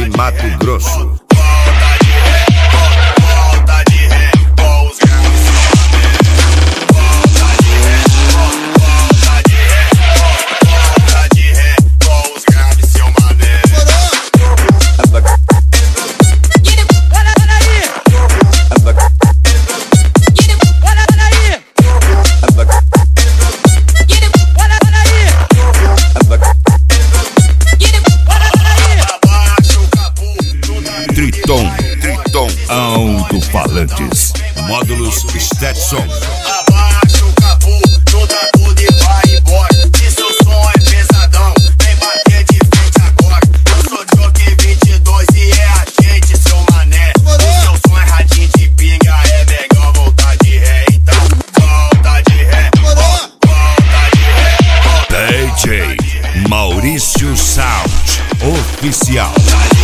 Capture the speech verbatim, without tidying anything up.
Mato Grosso. Triton, Triton, alto-falantes, módulos Stetson. Abaixa o capô, junta tudo e vai embora. Se seu som é pesadão, vem bater de frente agora. Eu sou Joker vinte e dois e é a gente, seu mané. O seu som é radinho de pinga, é melhor voltar de ré. Então, volta de ré, volta de ré. D J Maurício Sound, oficial.